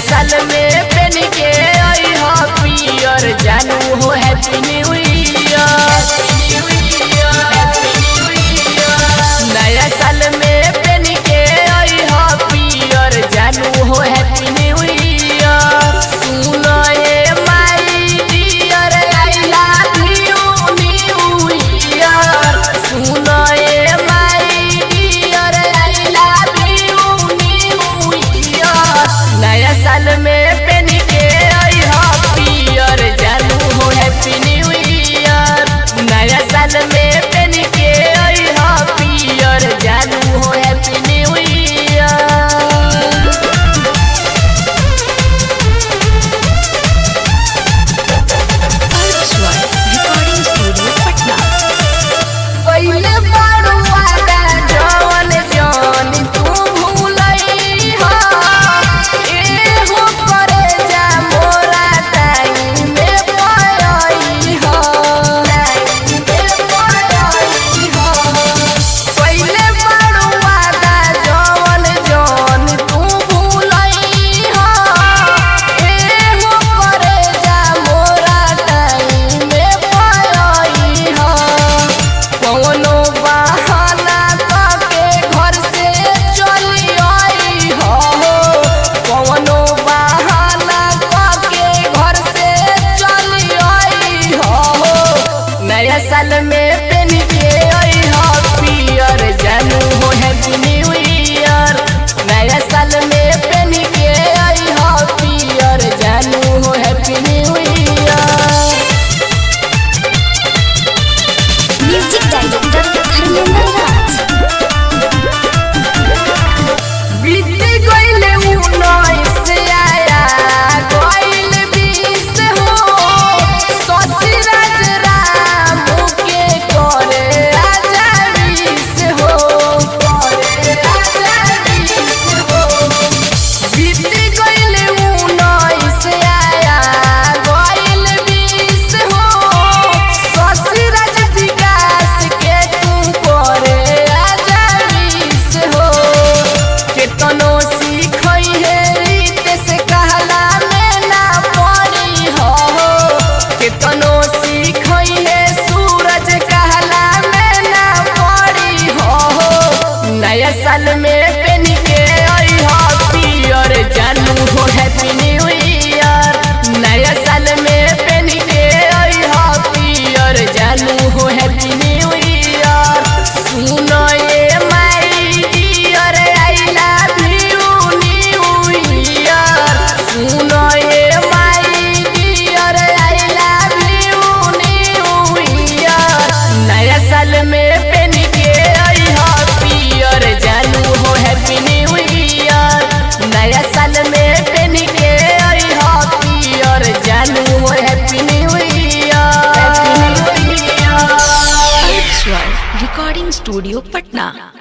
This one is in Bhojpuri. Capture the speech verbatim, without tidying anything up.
साल में पेन के आई हो पियर जानू हो हैप्पी न्यू ईयर। नया साल में पेन के आई हो पियर जानू हो हैप्पी न्यू ईयर। सुनो ये my dear I love you new year. सुनो ये my dear I love you new year. नया साल में पेन के आई हो पियर जानू हो हैप्पी न्यू ईयर। नया साल में पेन के आई हो पियर जानू हो happy new year. Recording studio Patna. पहिले बड़ुआ का जवन जन तू भूलई हो। एहो करे जा मोरा टाइम में पड़ई हो। टाइम में पड़ई हो। पहिले बड़ुआ का जवन जन तू भूलई हो। एहो करे जा मोरा टाइम में पड़ई हो। कौनो बहाना करके घर से चली आई हो। कौनो बहाना करके घर से चली आई हो। नया साल में पेन के आई हो पियर जानू हो हैप्पी न्यू ईयर। नया साल में पेन के आई हो पियर जानू हो happy new year. Music director Dharmendra Raj. बीत गइले उन्नीस आया गइल बीस हो। शशि राज राम के करे आजा बीस हो। करे आजा बीस हो। बीत गइले उन्नीस आया गइल बीस हो। शशि राज विकास के तू करे आजा बीस हो। केतनो सीखई है रीत से कहला में ना पड़ी हो। केतनो सीखई है सूरज कहला में ना पड़ी हो। नया साल में पेन के आई हो पियर जानू हो हैप्पी न्यू ईयर। नया साल में पेन के आई हो पियर जानू हो हैप्पी न्यू ईयर। सुनो ये my dear I love you new year. सुनो ये my dear I love you new year. नया साल में पेन के आई हो पियर जानू हो हैप्पी न्यू ईयर। नया साल में पेन के आई हो पियर जानू हो happy new year. Happy new year. Recording studio Patna.